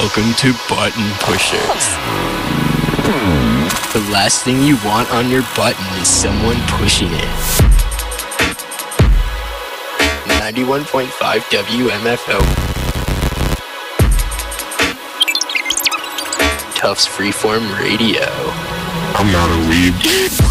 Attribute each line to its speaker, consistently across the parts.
Speaker 1: Welcome to Button Pushers. The last thing you want on your button is someone pushing it. 91.5 WMFO. Tufts Freeform Radio.
Speaker 2: I'm not a weeb.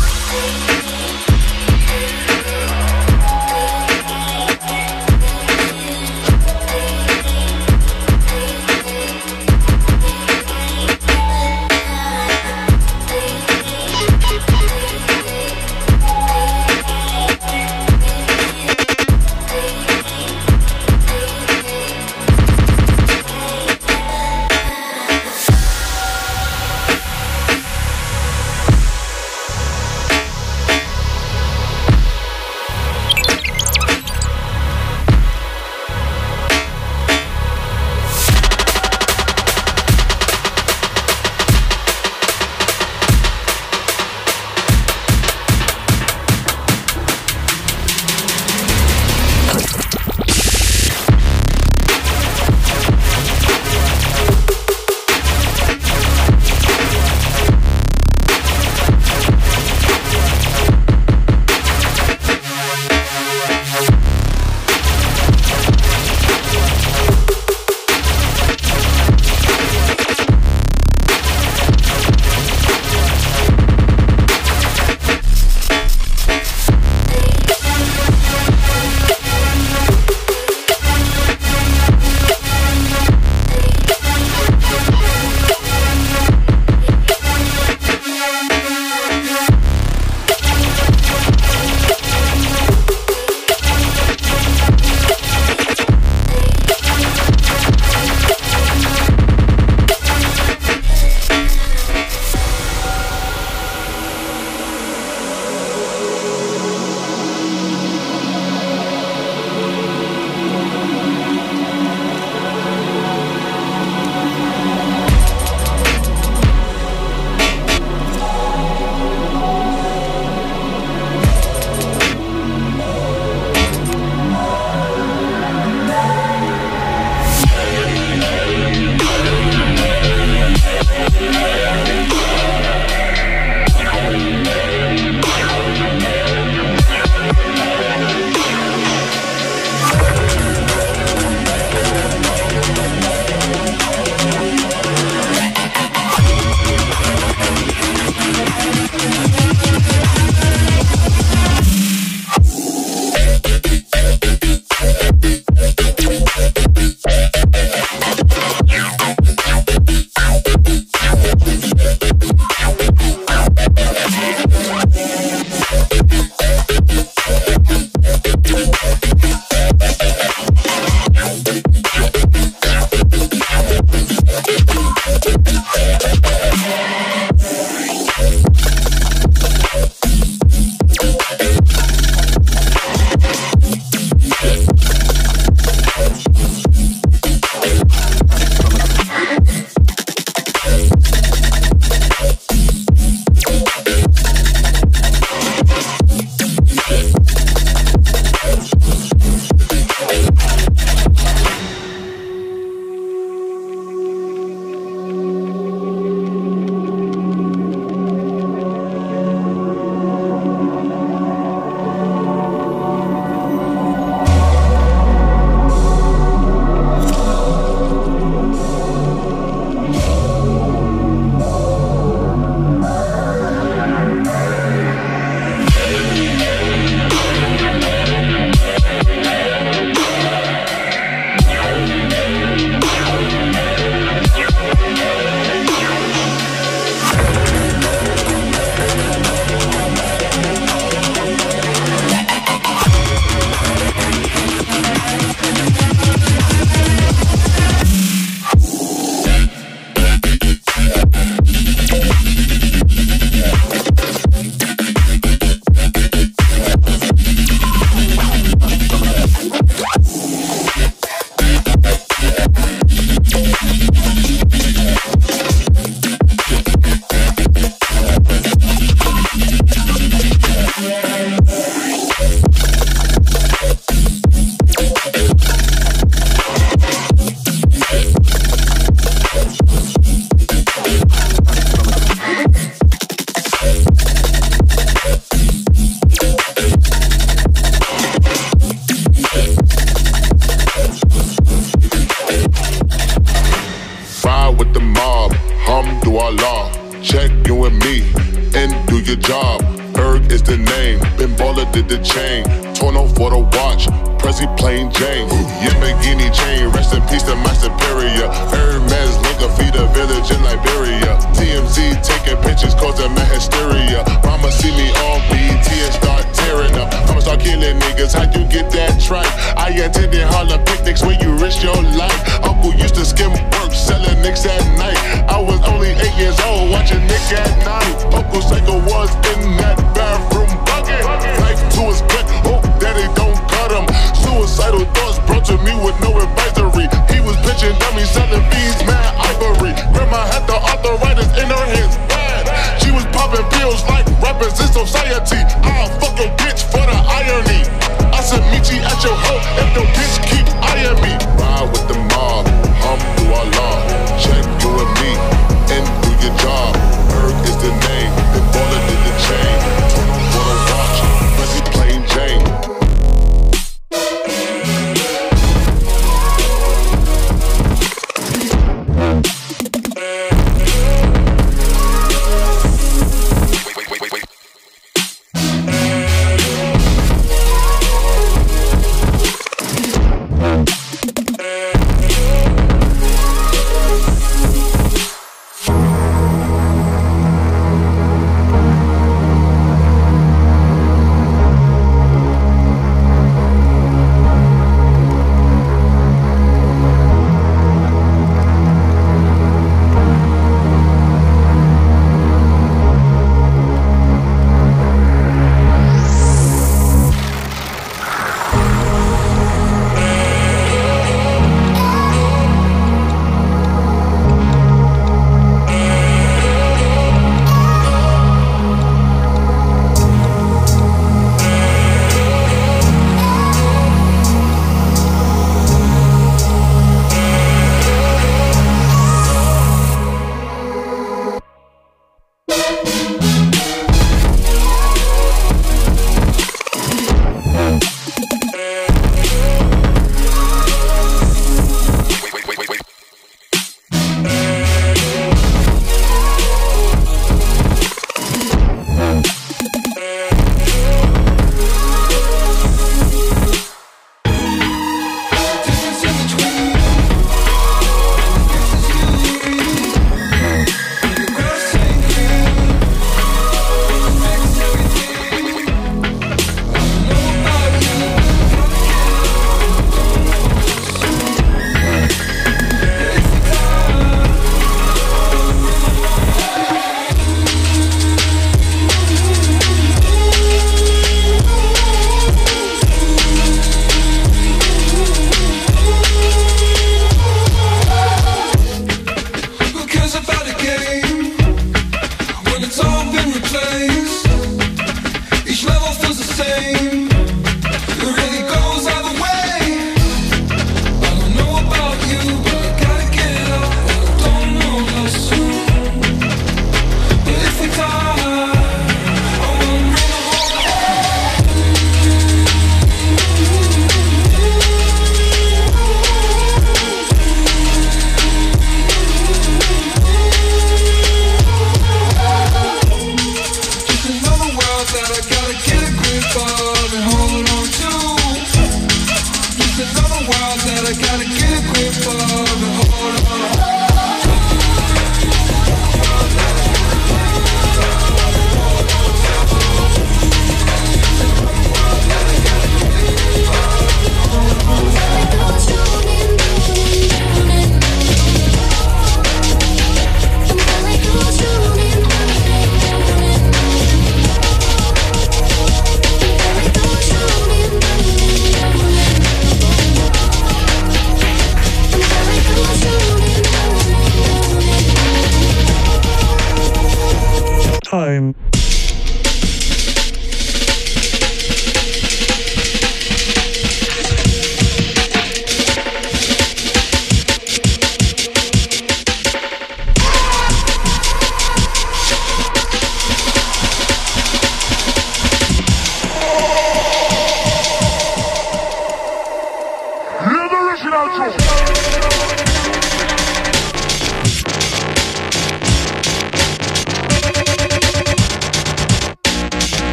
Speaker 2: check you and me and do your job. Erg is the name, Ben Baller did the chain. Torno for the watch, Prezi plain Jane. Yamagini chain, rest in peace to my superior. Hermes Linka feed a village in Liberia. TMZ taking pictures causing my hysteria. Mama see me on BET and start tearing up. I'ma start killing niggas, how you get that tripe? I attended Harlem picnics where you risk your life. Uncle used to skim work, selling nicks at night. I was only 8 years old, watching Nick at night. Uncle Psycho was in that bathroom bucket. Knife to his gut, hope daddy don't cut him. Suicidal thoughts brought to me with no advisory. He was pitching dummies, selling beads, mad ivory. Grandma had the arthritis in her hands, bad. She was popping pills like rappers in society. I'll fuck your bitch for the irony. I said meet you at your hoe if your bitch keep eyeing me. Ride with the mob, through our law. Check you and me, and do your job. Erg is the name, Ben Baller did the chain. Turn on for the watch, Prezi plain Jane.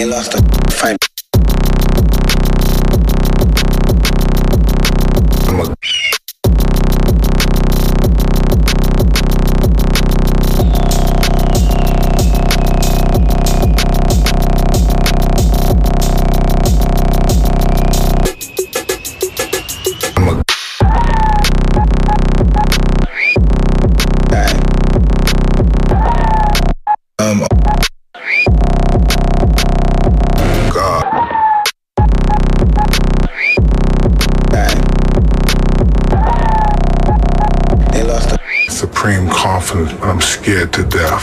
Speaker 3: lost the fight.
Speaker 2: Supreme confidence, I'm scared to death.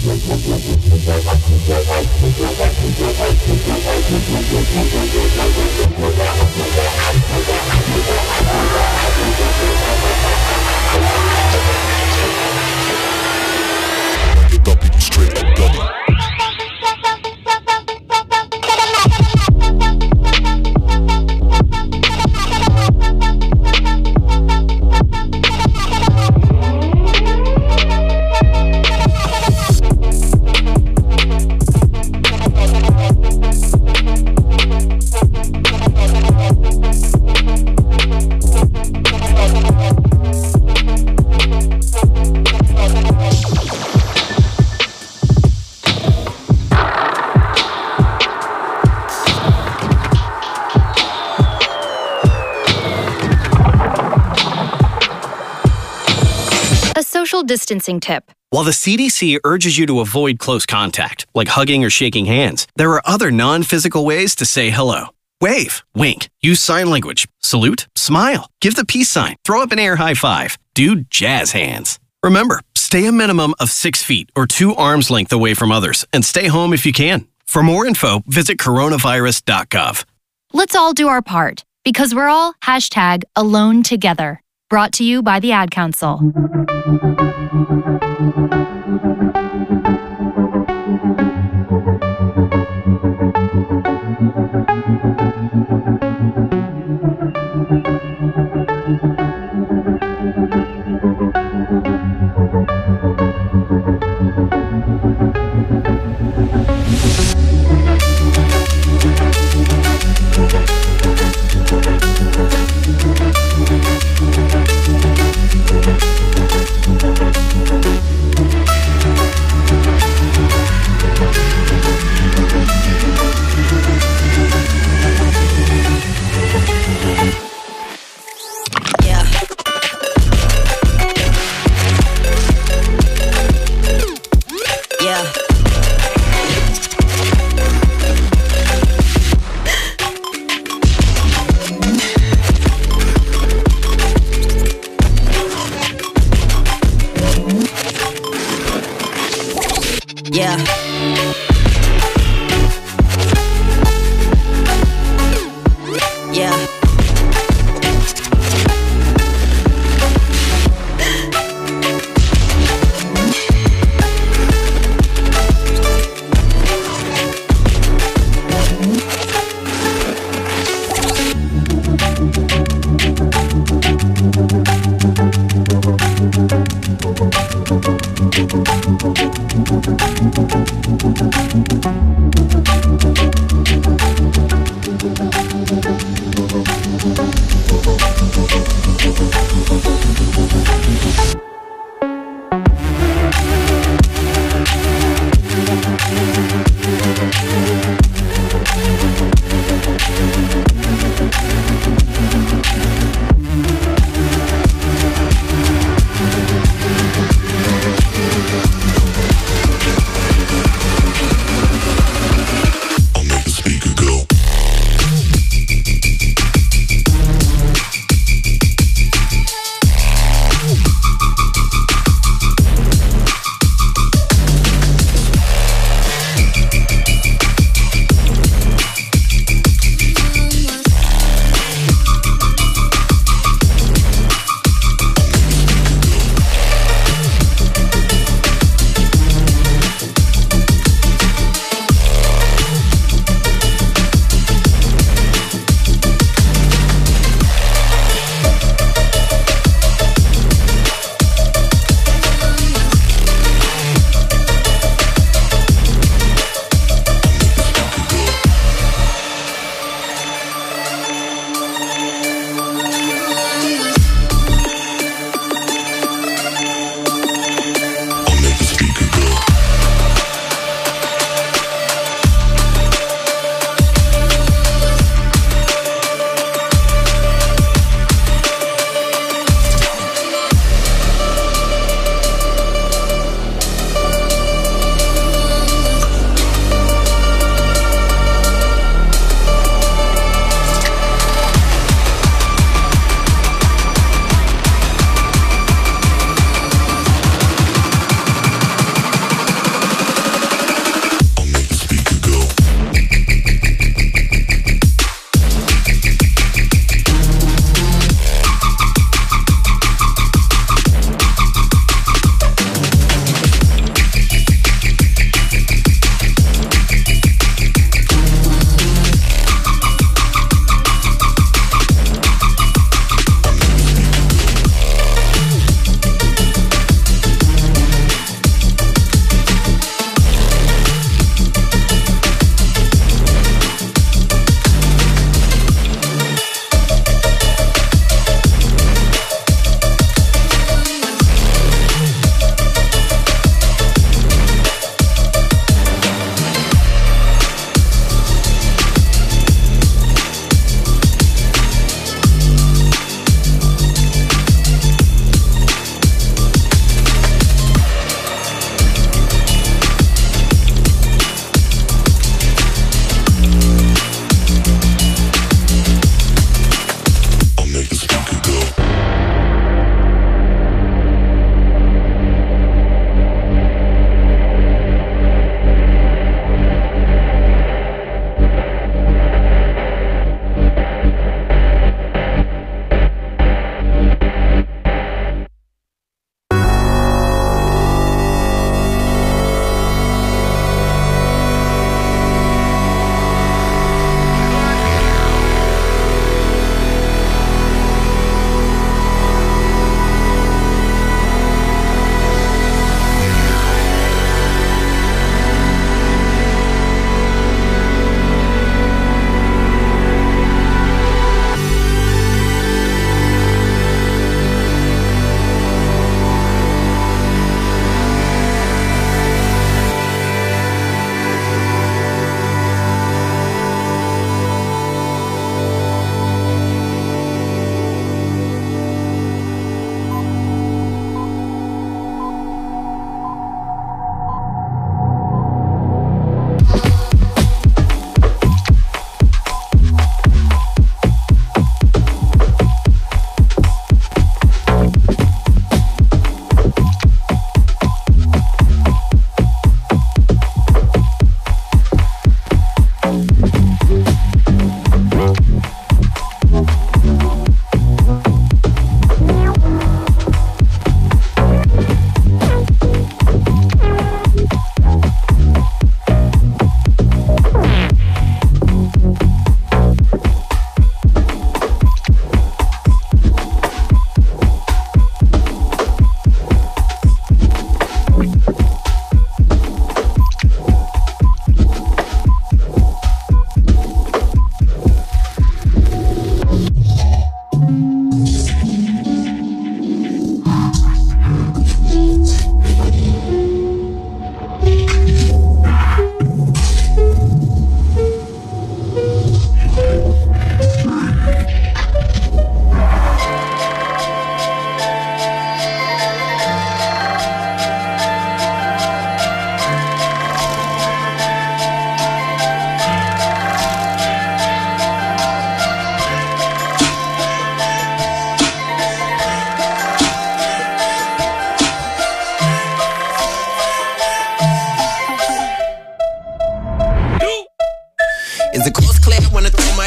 Speaker 3: Social distancing tip.
Speaker 4: While the CDC urges you to avoid close contact, like hugging or shaking hands, there are other non-physical ways to say hello. Wave, wink, use sign language, salute, smile, give the peace sign, throw up an air high five, do jazz hands. Remember, stay a minimum of 6 feet or 2 arms length away from others and stay home if you can. For more info, visit coronavirus.gov.
Speaker 3: Let's all do our part because we're all #AloneTogether. Brought to you by the Ad Council.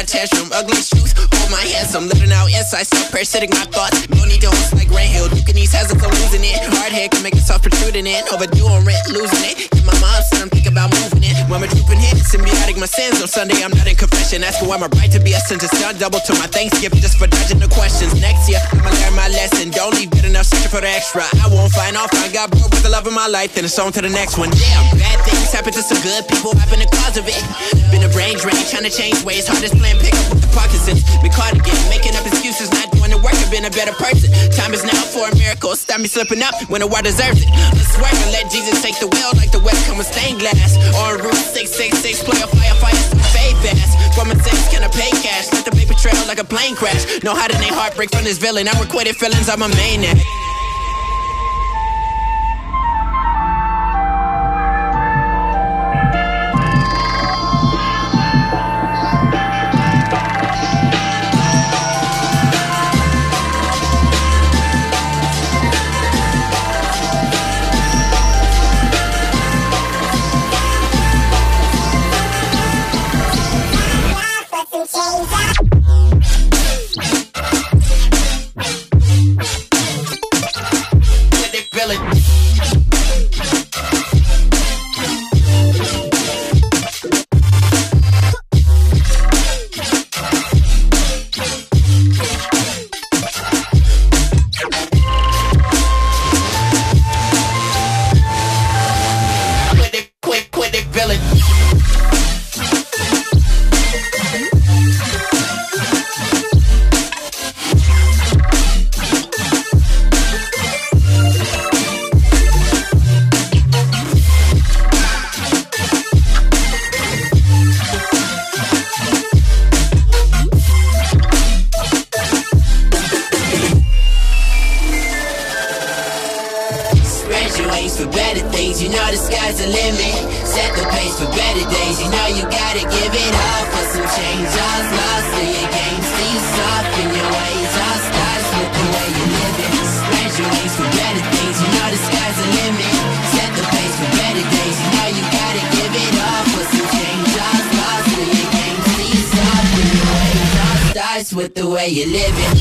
Speaker 5: tantrum. Ugly truth, hold my handsome. Living out inside, self-parasitic my thoughts. No need to host like Grant Hill. Duking these hazards, I'm losing it. Hard head can make it soft protruding in. Overdue on rent, losing it. Get my mom said I'm thinking about moving it. When I'm drooping here, symbiotic my sins. On Sunday, I'm not in confession. Asking why my right to be a sentence. Done double to my Thanksgiving just for dodging the questions. Next year, I'ma learn my lesson. Don't leave good enough searching for the extra. I won't find off. I got broke with the love of my life. Then it's on to the next one. Damn, bad things happen to some good people. Happen the cause of it. Been a brain drain, trying to change ways. Hardest plan, pick up with the Parkinson's. Been caught again, making up excuses, not doing the work. I've been a better person. Time is now for a miracle. Stop me slipping up when the world deserves it. Let's work and let Jesus take the wheel like the West come with stained glass. On Route 666, play a fire, fade fast. From mistakes, can I pay cash? Let the paper trail like a plane crash. No hiding they heartbreak from this villain. I'm requited feelings, I'm a maniac.
Speaker 6: With the way you live it.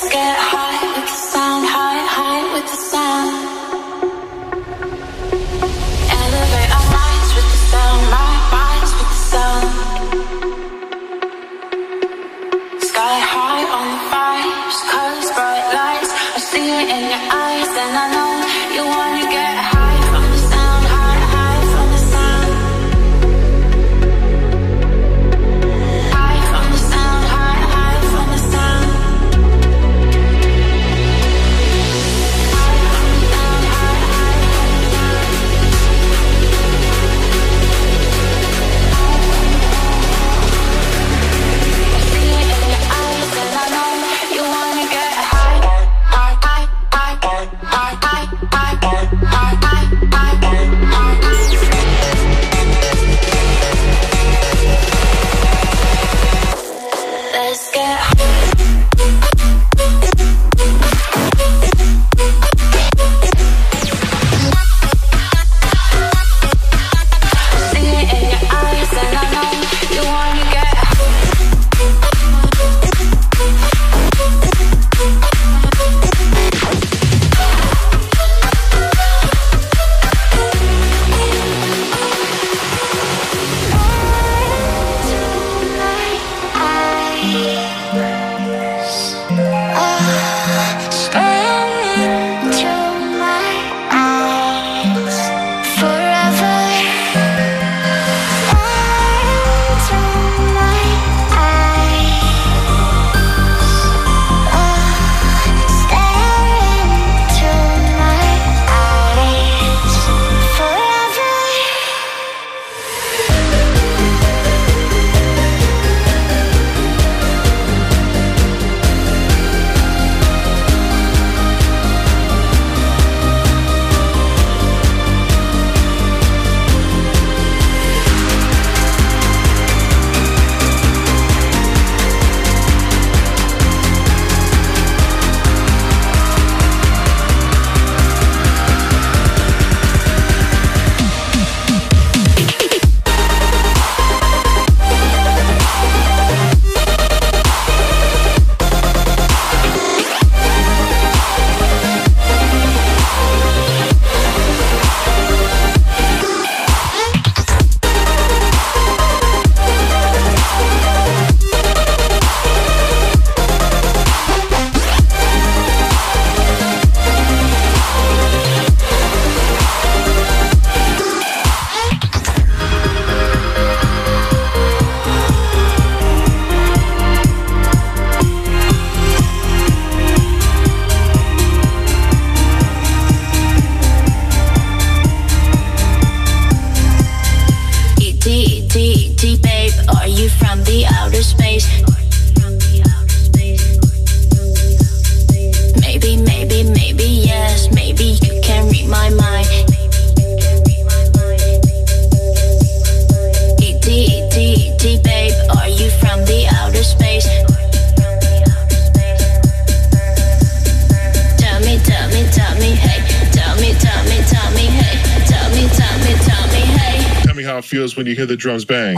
Speaker 2: how it feels when you hear the drums bang.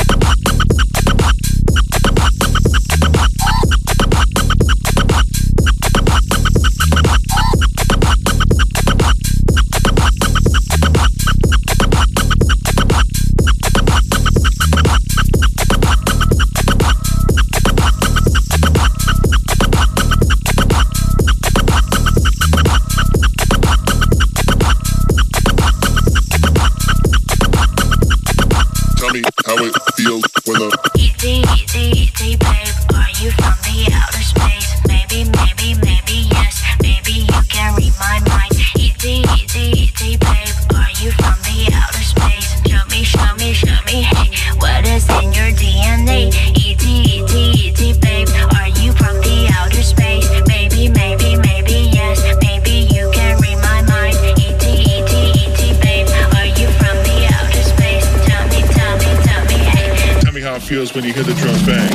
Speaker 2: How it feels when the
Speaker 7: E.T., babe, are you from the outer space? Maybe, yes. Maybe you can read my mind. E.T., babe, are you from the outer space? Show me, hey, what is in your DNA? E.T., babe, are you from the outer space? Maybe, yes. Maybe you can read my mind. E.T., babe, are you from the outer space? Tell me, hey.
Speaker 2: Tell me how it feels when you hear the drums bang.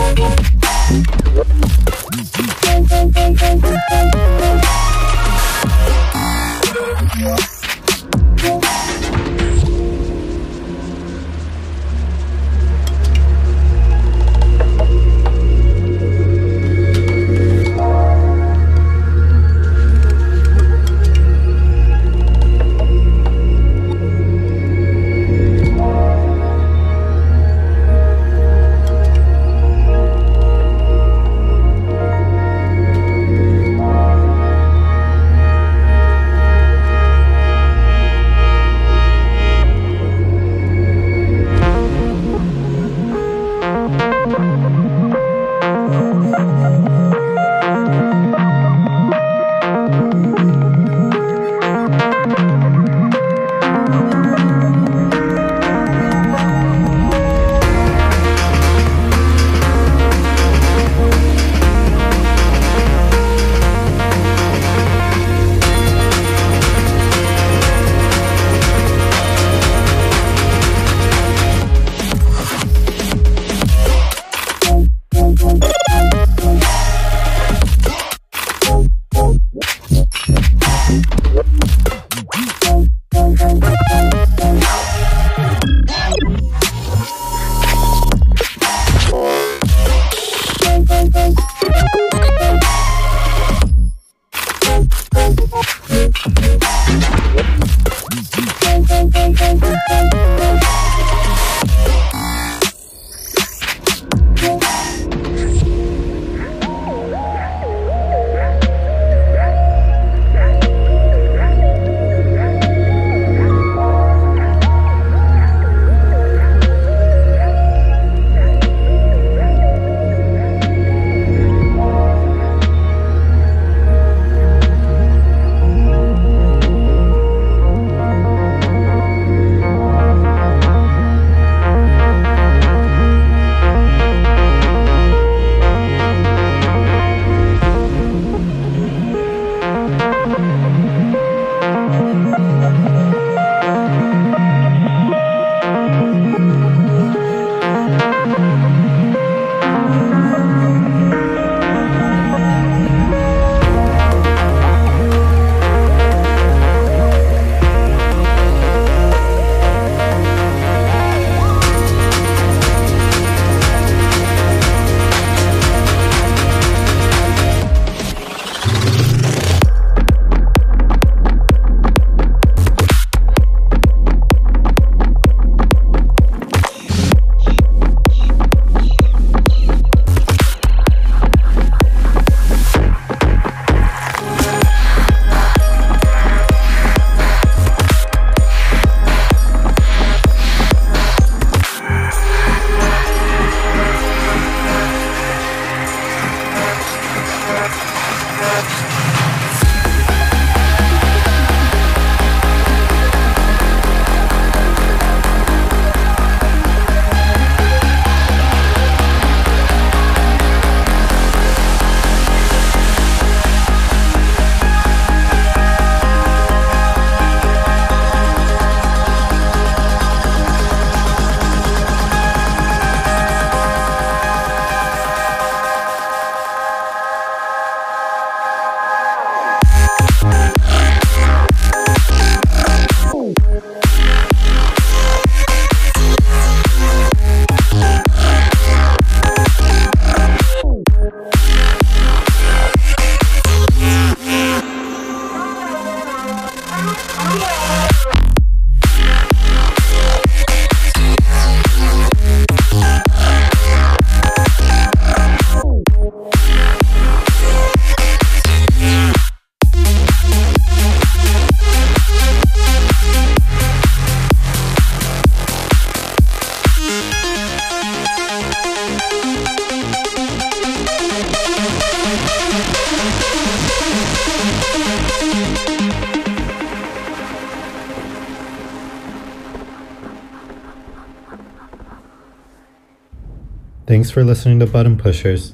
Speaker 8: Thanks for listening to Button Pushers.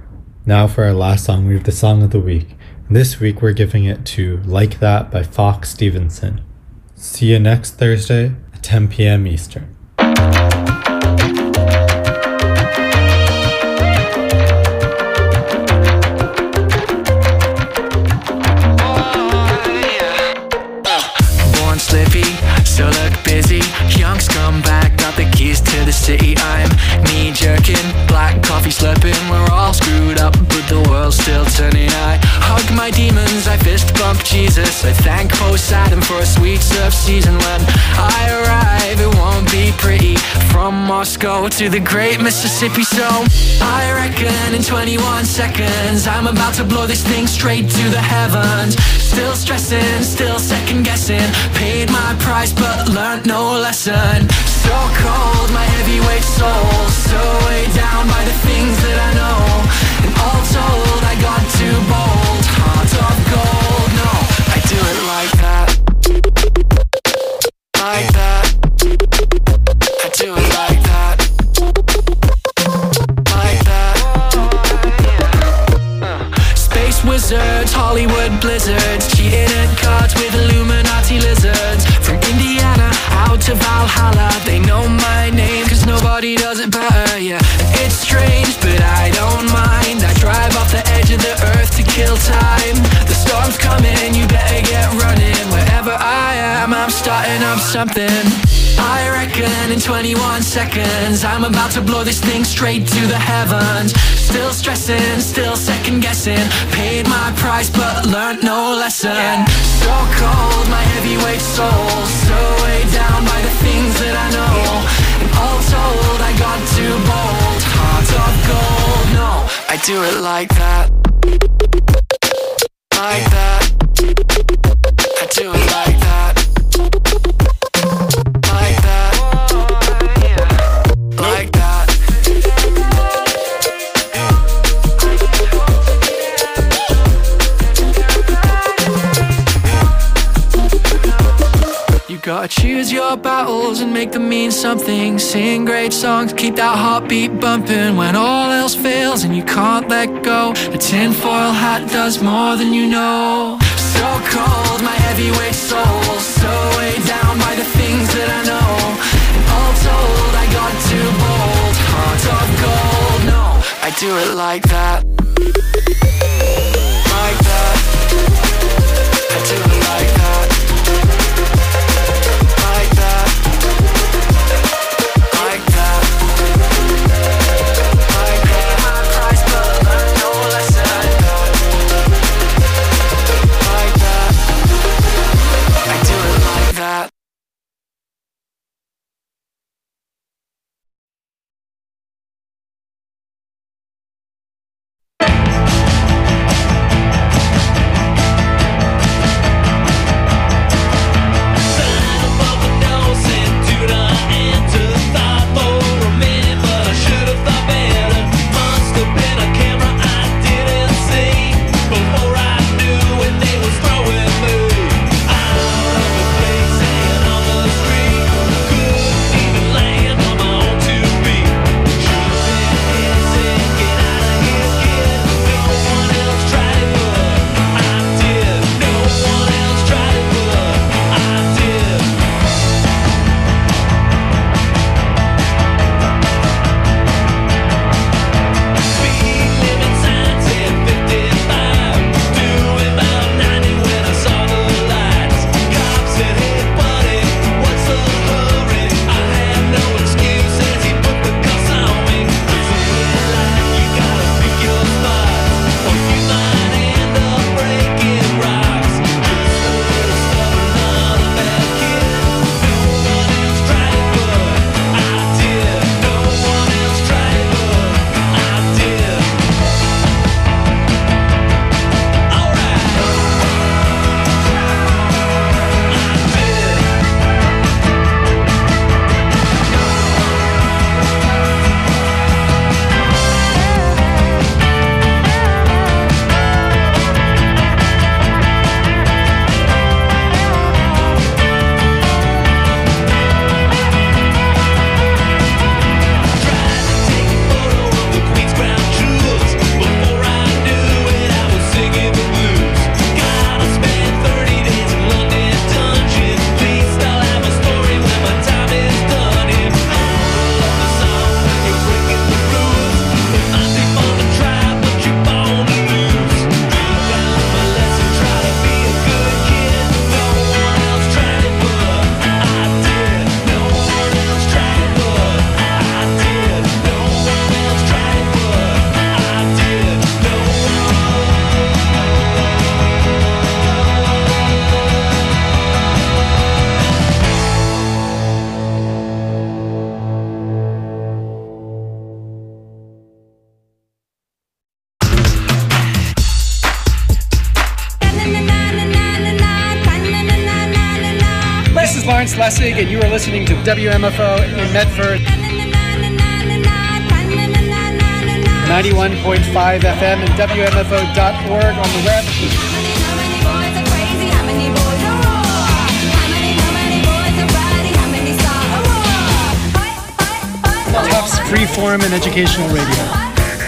Speaker 8: Now for our last song, we have the Song of the Week. This week we're giving it to Like That by Fox Stevenson. See you next Thursday at 10 p.m. Eastern.
Speaker 9: for a sweet surf season. When I arrive, it won't be pretty. From Moscow to the great Mississippi. So I reckon in 21 seconds I'm about to blow this thing straight to the heavens. Still stressing, still second guessing. Paid my price but learned no lesson. So cold, my heavyweight soul, so weighed down by the things that I know. And all told, I got too bold. Heart of gold, no, I do it like that. Like that. I do it like that. Like that. Space wizards, Hollywood blizzards, cheating at cards with Illuminati lizards. From Indiana out to Valhalla, they know my name cause nobody does it better, yeah. It's strange but I don't mind. I drive off the edge of the earth to kill time. The storm's coming, you better get running. Wherever I am, I'm starting up something. I reckon in 21 seconds I'm about to blow this thing straight to the heavens. Still stressing, still second guessing. Paid my price but learned no lesson. So cold, my heavyweight soul, so weighed down by the things that I know. And all told, I got too bold. Heart of gold, no, I do it like that. Like that. I do it like that. Like that. Like that. You gotta choose your battles and make them mean something. Sing great songs, keep that heartbeat bumping. When all else fails and you can't let go, a tinfoil hat does more than you know. So cold, my heavyweight soul, so weighed down by the things that I know. And all told, I got too bold. Heart of gold, no, I do it like that. Like that. I do it like that. Like that. Like that. Like that. My price but learned no lesson. Like that. I do it like that.
Speaker 10: Lessig, and you are listening to WMFO in Medford. 91.5 FM and WMFO.org on the web. Tufts Freeform and Educational Radio.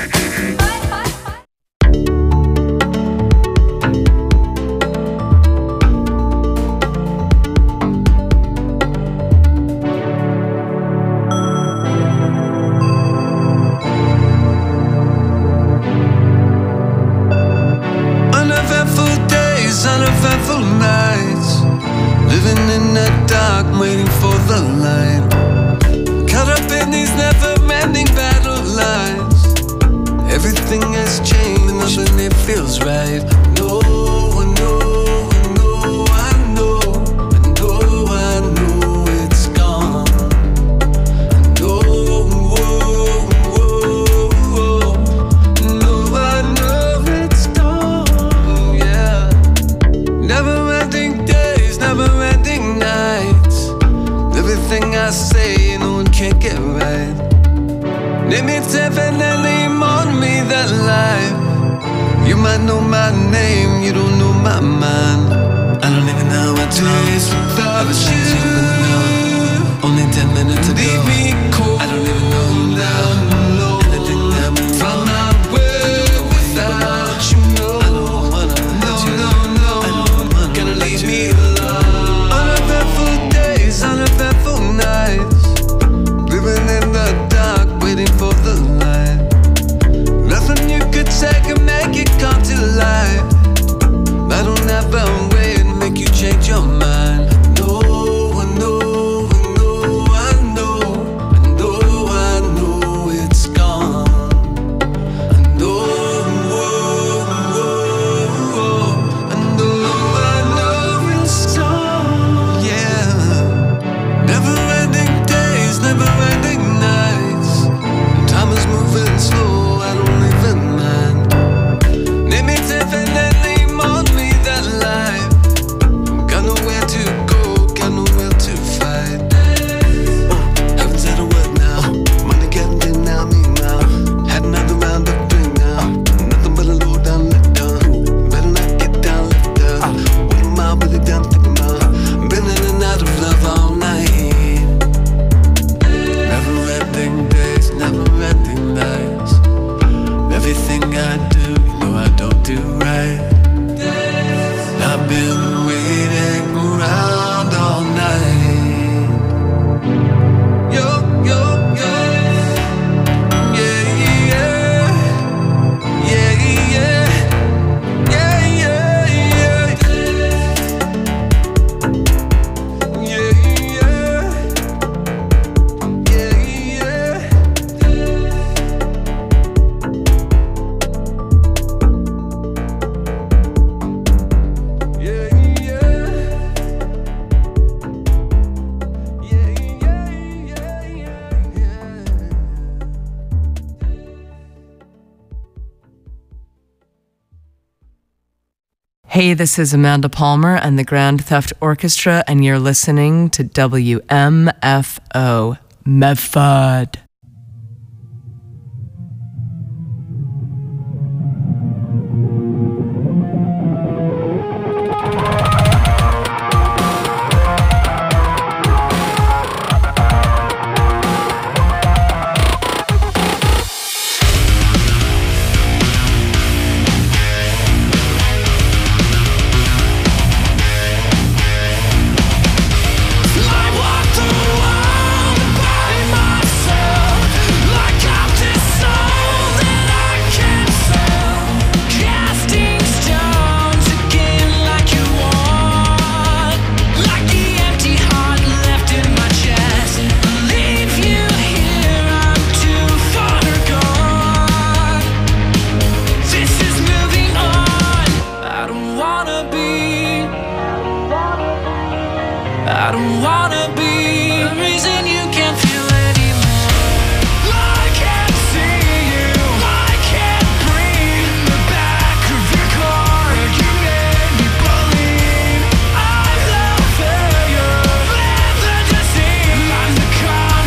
Speaker 11: Hey, this is Amanda Palmer and the Grand Theft Orchestra, and you're listening to WMFO Medford.